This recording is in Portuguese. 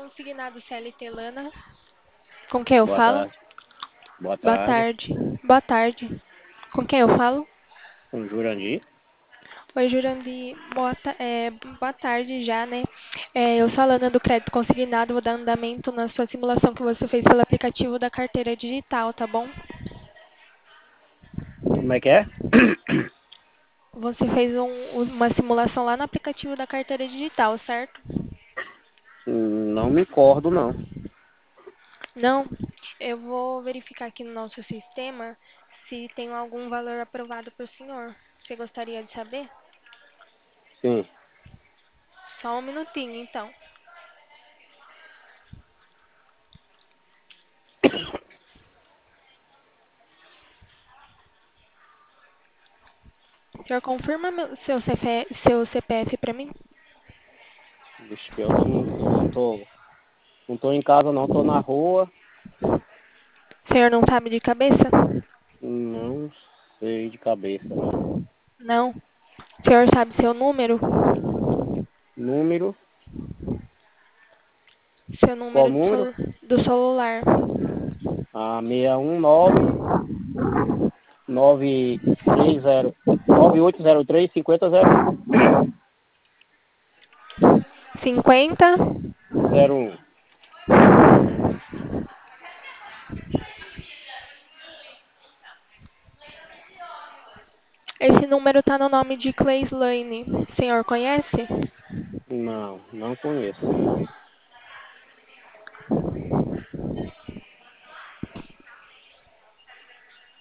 Consignado CLT Lana. Com quem eu Boa falo? tarde. Boa Boa tarde. tarde. Boa tarde. Com quem eu falo? Com Jurandir. Oi, Jurandir. Boa tarde já, né? Eu sou a Lana do Crédito Consignado, vou dar andamento na sua simulação que você fez pelo aplicativo da carteira digital, tá bom? Como é que é? Você fez uma simulação lá no aplicativo da carteira digital, certo? Não me recordo, não. Não? Eu vou verificar aqui no nosso sistema se tem algum valor aprovado para o senhor. Você gostaria de saber? Sim. Só um minutinho, então. O senhor confirma seu CPF para mim? Vixe, pior que eu não tô em casa, não. Tô na rua. O senhor não sabe de cabeça? Não sei de cabeça, não. Não. O senhor sabe seu número? Número? Seu Qual número número? do celular. Ah, 619 930 9803 5001. 50. 01. Esse número está no nome de Cleislane. O senhor conhece? Não, não conheço.